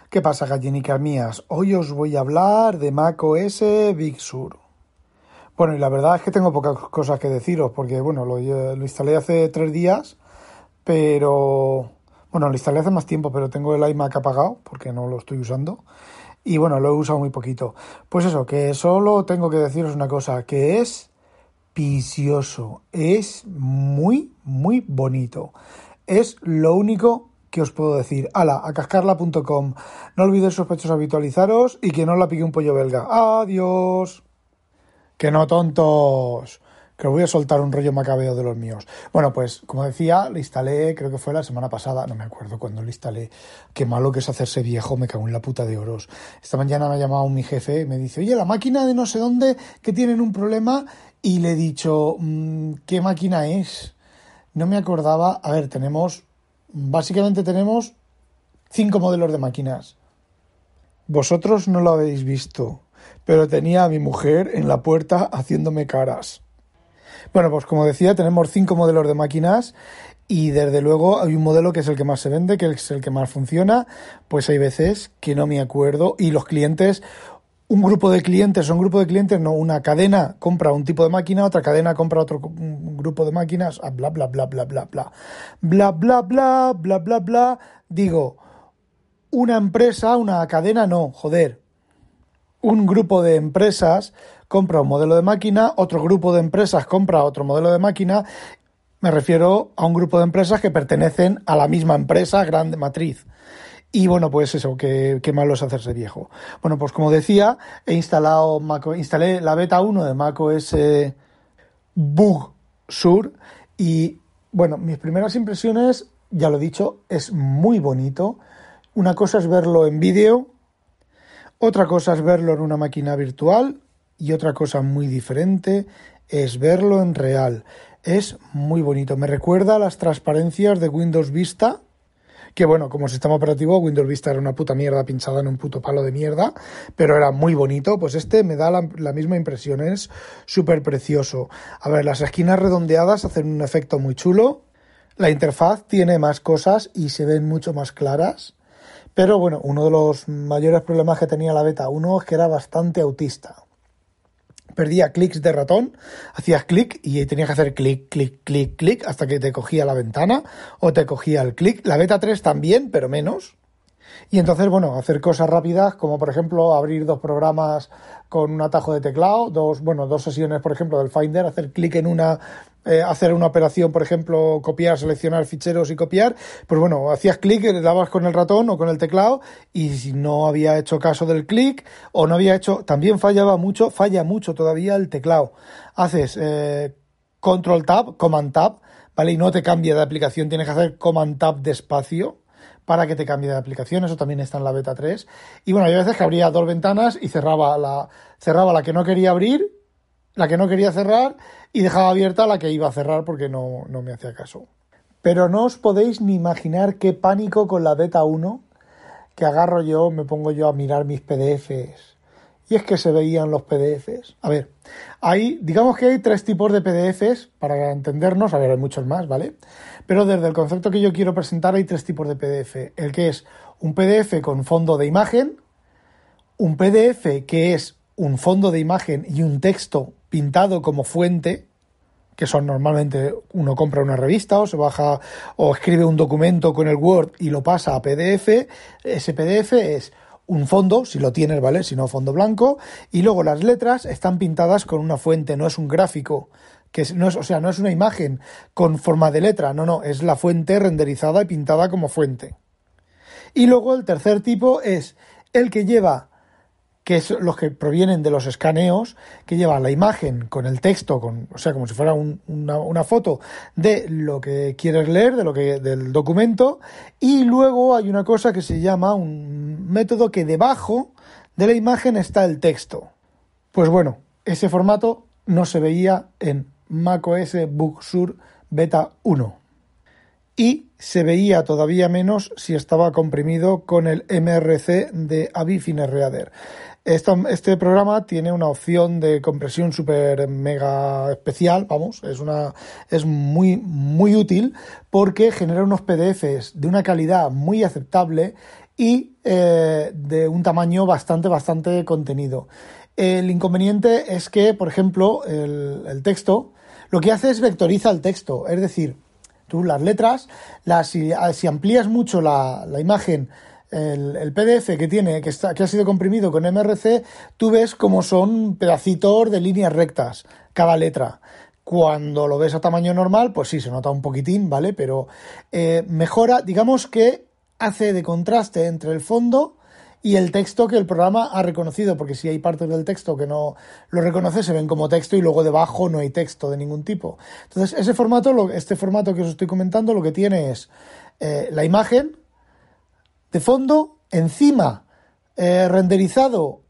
¿Qué pasa, gallinicas mías? Hoy os voy a hablar de macOS Big Sur. Bueno, y la verdad es que tengo pocas cosas que deciros, porque bueno, lo instalé hace 3 días, pero... Bueno, lo instalé hace más tiempo, pero tengo el iMac apagado, porque no lo estoy usando. Y bueno, lo he usado muy poquito. Pues eso, que solo tengo que deciros una cosa, que es precioso, es muy, muy bonito. Es lo único que os puedo decir. ¡Hala! A cascarla.com. No olvidéis, sospechosos, habitualizaros y que no la pique un pollo belga. ¡Adiós! ¡Que no, tontos! Que os voy a soltar un rollo macabeo de los míos. Bueno, pues, como decía, lo instalé, creo que fue la semana pasada, no me acuerdo cuándo lo instalé. Qué malo que es hacerse viejo, me cago en la puta de oros. Esta mañana me ha llamado mi jefe y me dice, oye, la máquina de no sé dónde, que tienen un problema, y le he dicho, ¿qué máquina es? No me acordaba. A ver, básicamente tenemos 5 modelos de máquinas. Vosotros no lo habéis visto, pero tenía a mi mujer en la puerta haciéndome caras. Bueno, pues como decía, tenemos 5 modelos de máquinas y desde luego hay un modelo que es el que más se vende, que es el que más funciona. Pues hay veces que no me acuerdo y los clientes... Un grupo de clientes, no, una cadena compra un tipo de máquina, otra cadena compra otro grupo de máquinas, bla, bla, bla, bla, bla, bla, bla, bla, bla, bla, bla, bla. Digo, una empresa, una cadena, no, joder. Un grupo de empresas compra un modelo de máquina, otro grupo de empresas compra otro modelo de máquina. Me refiero a un grupo de empresas que pertenecen a la misma empresa grande matriz. Y bueno, pues eso, qué malo es hacerse viejo. Bueno, pues como decía, instalé la beta 1 de macOS Big Sur y bueno, mis primeras impresiones, ya lo he dicho, es muy bonito. Una cosa es verlo en vídeo, otra cosa es verlo en una máquina virtual y otra cosa muy diferente es verlo en real. Es muy bonito, me recuerda a las transparencias de Windows Vista. Que bueno, como sistema operativo, Windows Vista era una puta mierda pinchada en un puto palo de mierda, pero era muy bonito. Pues este me da la misma impresión, es súper precioso. A ver, las esquinas redondeadas hacen un efecto muy chulo. La interfaz tiene más cosas y se ven mucho más claras. Pero bueno, uno de los mayores problemas que tenía la beta 1 es que era bastante autista. Perdía clics de ratón, hacías clic y tenías que hacer clic, clic, clic, clic hasta que te cogía la ventana o te cogía el clic. La beta 3 también, pero menos. Y entonces, bueno, hacer cosas rápidas como por ejemplo abrir 2 programas con un atajo de teclado, 2 sesiones por ejemplo del Finder, hacer clic en una, hacer una operación, por ejemplo, copiar, seleccionar ficheros y copiar, pues bueno, hacías clic, le dabas con el ratón o con el teclado y si no había hecho caso del clic o no había hecho, también falla mucho todavía el teclado. Haces Control Tab, Command Tab, ¿vale? Y no te cambia de aplicación, tienes que hacer Command Tab despacio para que te cambie de aplicación, eso también está en la beta 3. Y bueno, hay veces que abría 2 ventanas y cerraba la que no quería abrir, la que no quería cerrar y dejaba abierta la que iba a cerrar porque no me hacía caso. Pero no os podéis ni imaginar qué pánico con la beta 1 que me pongo yo a mirar mis PDFs. Y es que se veían los PDFs. A ver, digamos que hay 3 tipos de PDFs, para entendernos, a ver, hay muchos más, ¿vale? Pero desde el concepto que yo quiero presentar hay 3 tipos de PDF. El que es un PDF con fondo de imagen, un PDF que es un fondo de imagen y un texto pintado como fuente, que son normalmente uno compra una revista o se baja o escribe un documento con el Word y lo pasa a PDF. Ese PDF es un fondo, si lo tienes, ¿vale? Si no, fondo blanco. Y luego las letras están pintadas con una fuente, no es un gráfico. No es una imagen con forma de letra, no, es la fuente renderizada y pintada como fuente. Y luego el tercer tipo es el que lleva, que es los que provienen de los escaneos, que lleva la imagen con el texto, como si fuera una foto de lo que quieres leer, del documento, y luego hay una cosa que se llama un método que debajo de la imagen está el texto. Pues bueno, ese formato no se veía en macOS Big Sur Beta 1. Y se veía todavía menos si estaba comprimido con el MRC de Avi Finereader. Este programa tiene una opción de compresión súper mega especial, es muy, muy útil porque genera unos PDFs de una calidad muy aceptable y de un tamaño bastante contenido. El inconveniente es que, por ejemplo, el texto lo que hace es vectoriza el texto, es decir, tú las letras, si amplías mucho la imagen, el PDF que ha sido comprimido con MRC, tú ves como son pedacitos de líneas rectas cada letra. Cuando lo ves a tamaño normal, pues sí, se nota un poquitín, ¿vale? Pero mejora, digamos que hace de contraste entre el fondo y el texto que el programa ha reconocido, porque si hay partes del texto que no lo reconoce, se ven como texto y luego debajo no hay texto de ningún tipo. Entonces, este formato que os estoy comentando, lo que tiene es la imagen de fondo, encima renderizado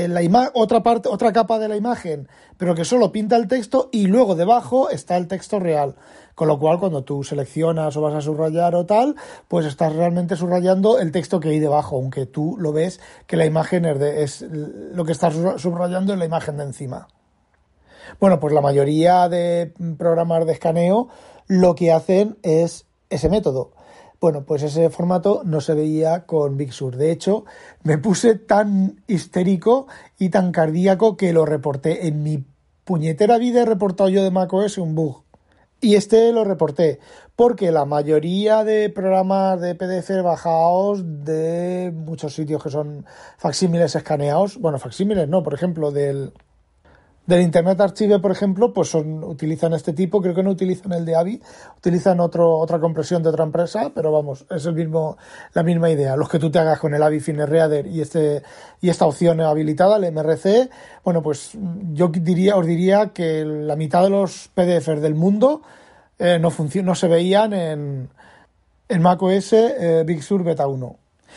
otra capa de la imagen, pero que solo pinta el texto, y luego debajo está el texto real. Con lo cual, cuando tú seleccionas o vas a subrayar o tal, pues estás realmente subrayando el texto que hay debajo, aunque tú lo ves que la imagen es lo que estás subrayando en la imagen de encima. Bueno, pues la mayoría de programas de escaneo lo que hacen es ese método. Bueno, pues ese formato no se veía con Big Sur. De hecho, me puse tan histérico y tan cardíaco que lo reporté. En mi puñetera vida he reportado yo de macOS un bug. Y lo reporté porque la mayoría de programas de PDF bajados de muchos sitios que son facsímiles escaneados, bueno, facsímiles no, por ejemplo, del Internet Archive, por ejemplo, pues utilizan este tipo, creo que no utilizan el de AVI, utilizan otra compresión de otra empresa, pero vamos, es la misma idea. Los que tú te hagas con el AVI Fine Reader y esta opción habilitada, el MRC, bueno, pues yo os diría que la mitad de los PDFs del mundo no se veían en macOS Big Sur Beta 1.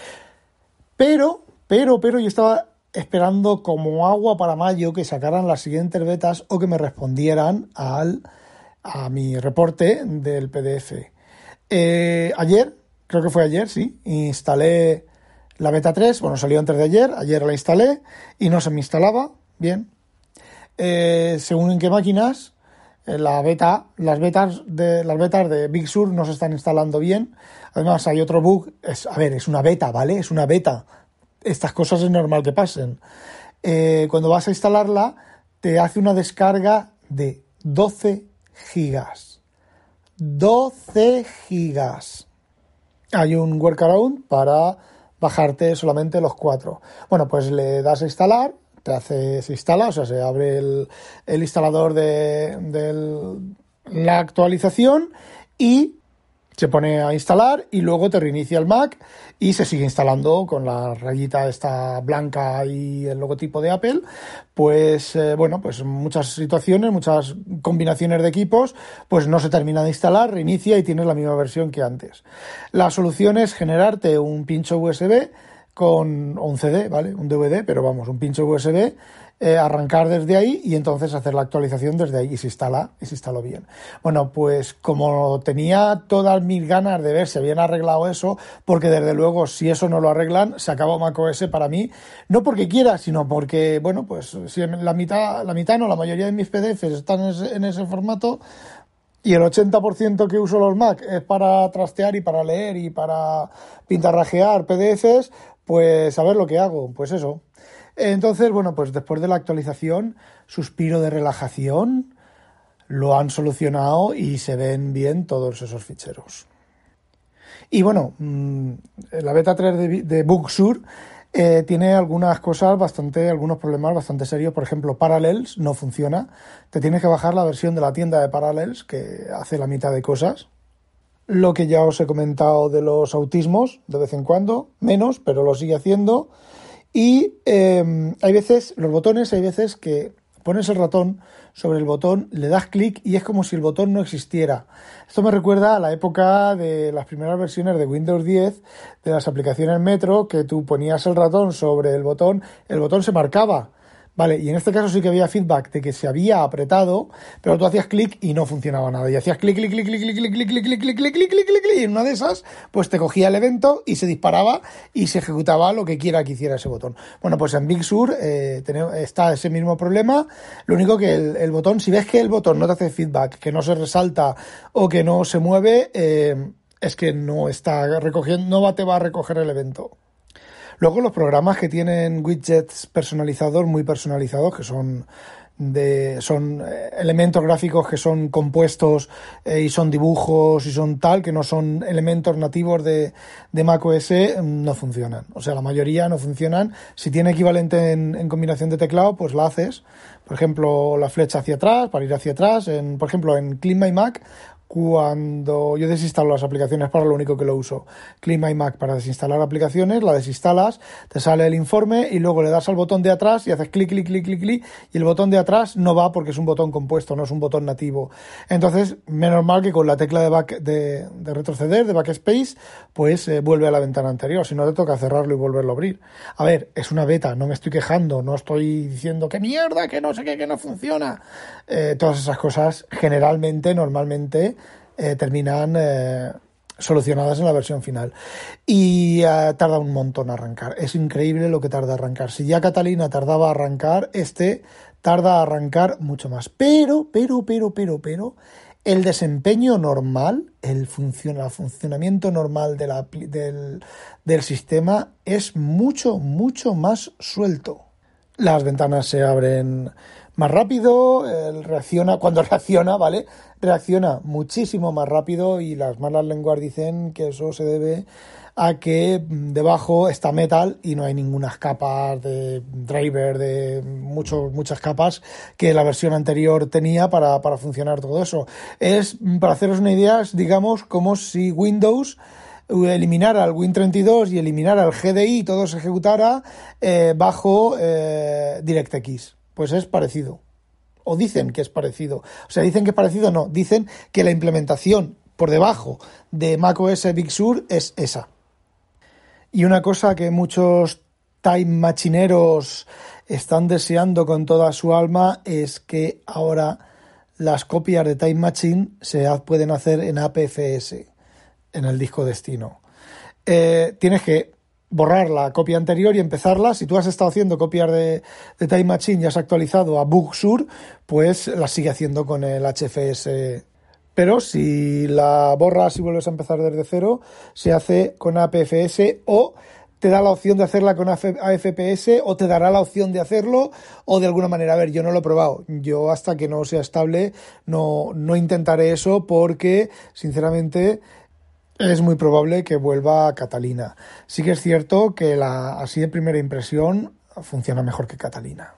Pero yo estaba esperando como agua para mayo que sacaran las siguientes betas o que me respondieran a mi reporte del PDF. Ayer, creo que fue ayer, sí, instalé la beta 3, bueno, salió antes de ayer la instalé y no se me instalaba bien. Según en qué máquinas, las betas de Big Sur no se están instalando bien. Además hay otro bug, es una beta, ¿vale? Es una beta. Estas cosas es normal que pasen. Cuando vas a instalarla, te hace una descarga de 12 gigas. 12 gigas. Hay un workaround para bajarte solamente los 4. Bueno, pues le das a instalar, se instala, o sea, se abre el instalador de la actualización y se pone a instalar y luego te reinicia el Mac y se sigue instalando con la rayita esta blanca y el logotipo de Apple. Pues pues muchas situaciones, muchas combinaciones de equipos, pues no se termina de instalar, reinicia y tienes la misma versión que antes. La solución es generarte un pincho USB o un CD, ¿vale? Un DVD, pero vamos, un pincho USB, arrancar desde ahí y entonces hacer la actualización desde ahí y se instaló bien. Bueno, pues como tenía todas mis ganas de ver si habían arreglado eso, porque desde luego si eso no lo arreglan, se acabó macOS para mí, no porque quiera, sino porque, bueno, pues si la mitad no, la mayoría de mis PDFs están en ese formato, y el 80% que uso los Mac es para trastear y para leer y para pintarrajear PDFs, pues a ver lo que hago, pues eso. Entonces, bueno, pues después de la actualización, suspiro de relajación, lo han solucionado y se ven bien todos esos ficheros. Y bueno, la beta 3 de Big Sur tiene algunos problemas bastante serios. Por ejemplo, Parallels no funciona. Te tienes que bajar la versión de la tienda de Parallels, que hace la mitad de cosas. Lo que ya os he comentado de los autismos, de vez en cuando, menos, pero lo sigue haciendo. Y hay veces que pones el ratón sobre el botón, le das clic y es como si el botón no existiera. Esto me recuerda a la época de las primeras versiones de Windows 10, de las aplicaciones Metro, que tú ponías el ratón sobre el botón se marcaba. Vale, y en este caso sí que había feedback de que se había apretado, pero tú hacías clic y no funcionaba nada. Y hacías clic, clic, clic, clic, clic, clic, clic, clic, clic, clic, clic, clic, clic, clic, y en una de esas, pues te cogía el evento y se disparaba y se ejecutaba lo que quiera que hiciera ese botón. Bueno, pues en Big Sur está ese mismo problema. Lo único que el botón, si ves que el botón no te hace feedback, que no se resalta o que no se mueve, es que no está recogiendo, te va a recoger el evento. Luego los programas que tienen widgets personalizados, muy personalizados, que son elementos gráficos que son compuestos y son dibujos y son tal, que no son elementos nativos de macOS, no funcionan. O sea, la mayoría no funcionan. Si tiene equivalente en combinación de teclado, pues la haces. Por ejemplo, la flecha hacia atrás, para ir hacia atrás. Por ejemplo, en Clean My Mac, cuando yo desinstalo las aplicaciones, para lo único que lo uso, Clean My Mac para desinstalar aplicaciones, la desinstalas, te sale el informe y luego le das al botón de atrás y haces clic, clic, clic, clic, clic, y el botón de atrás no va porque es un botón compuesto, no es un botón nativo. Entonces, menos mal que con la tecla de retroceder, de backspace, pues vuelve a la ventana anterior, si no te toca cerrarlo y volverlo a abrir. A ver, es una beta, no me estoy quejando, no estoy diciendo que mierda, que no sé qué, que no funciona. Todas esas cosas generalmente, normalmente, terminan solucionadas en la versión final. Y tarda un montón a arrancar. Es increíble lo que tarda a arrancar. Si ya Catalina tardaba a arrancar, tarda a arrancar mucho más. Pero, el desempeño normal, el funcionamiento normal del sistema es mucho, mucho más suelto. Las ventanas se abren más rápido, cuando reacciona, ¿vale? Reacciona muchísimo más rápido y las malas lenguas dicen que eso se debe a que debajo está Metal y no hay ninguna capas de driver, de muchas capas que la versión anterior tenía para funcionar todo eso. Para haceros una idea, digamos, como si Windows eliminara el Win32 y eliminara el GDI y todo se ejecutara bajo DirectX. Pues es parecido. O dicen que es parecido. O sea, dicen que es parecido, no. Dicen que la implementación por debajo de macOS Big Sur es esa. Y una cosa que muchos time machineros están deseando con toda su alma es que ahora las copias de Time Machine se pueden hacer en APFS, en el disco destino. Tienes que borrar la copia anterior y empezarla. Si tú has estado haciendo copias de Time Machine y has actualizado a Big Sur, pues las sigue haciendo con el HFS. Pero si la borras y vuelves a empezar desde cero, se hace con APFS o te da la opción de hacerla con AFPS o te dará la opción de hacerlo o de alguna manera. A ver, yo no lo he probado. Yo hasta que no sea estable no intentaré eso porque, sinceramente, es muy probable que vuelva a Catalina. Sí que es cierto que así de primera impresión funciona mejor que Catalina.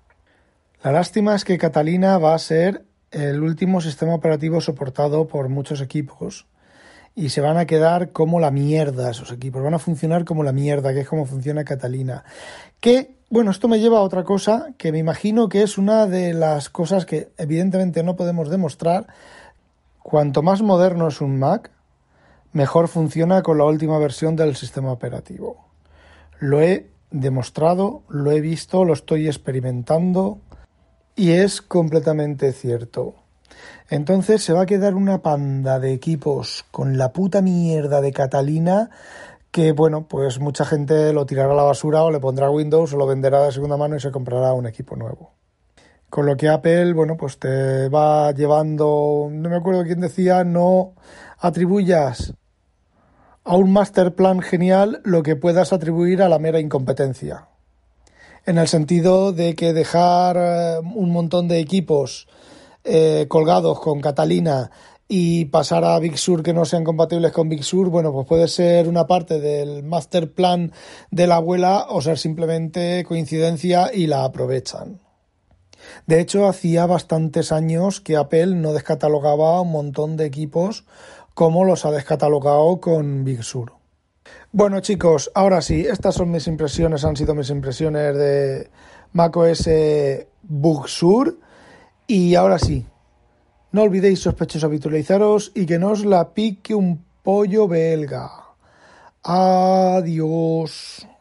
La lástima es que Catalina va a ser el último sistema operativo soportado por muchos equipos y se van a quedar como la mierda esos equipos. Van a funcionar como la mierda, que es como funciona Catalina. Que, bueno, esto me lleva a otra cosa que me imagino que es una de las cosas que evidentemente no podemos demostrar. Cuanto más moderno es un Mac, mejor funciona con la última versión del sistema operativo. Lo he demostrado, lo he visto, lo estoy experimentando y es completamente cierto. Entonces se va a quedar una panda de equipos con la puta mierda de Catalina que, bueno, pues mucha gente lo tirará a la basura o le pondrá Windows o lo venderá de segunda mano y se comprará un equipo nuevo. Con lo que Apple, bueno, pues te va llevando, no me acuerdo quién decía, no atribuyas a un master plan genial lo que puedas atribuir a la mera incompetencia. En el sentido de que dejar un montón de equipos colgados con Catalina y pasar a Big Sur que no sean compatibles con Big Sur, bueno, pues puede ser una parte del master plan de la abuela o ser simplemente coincidencia y la aprovechan. De hecho, hacía bastantes años que Apple no descatalogaba un montón de equipos como los ha descatalogado con Big Sur. Bueno, chicos, ahora sí, estas son mis impresiones, han sido mis impresiones de macOS Big Sur. Y ahora sí, no olvidéis, sospechosos, habitualizaros y que no os la pique un pollo belga. Adiós.